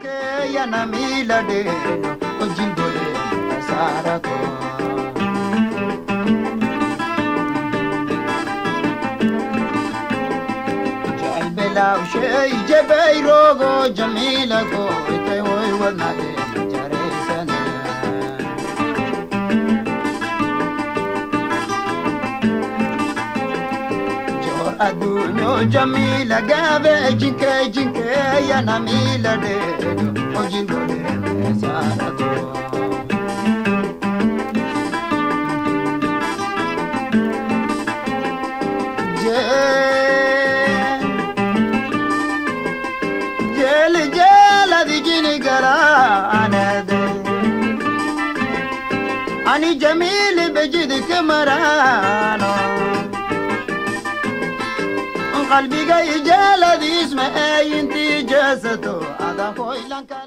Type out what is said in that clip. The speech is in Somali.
ya na milade o jingole sarato jai bela shay jabay rogo jamila ko tay hoy wanade jare sana jor adunyo jamila gabe jinke jinke ya na milade o jingole sarato أني جميل بجدك مرانو قلبي جاي جالذي اسمه أي انتي جسده هذا هو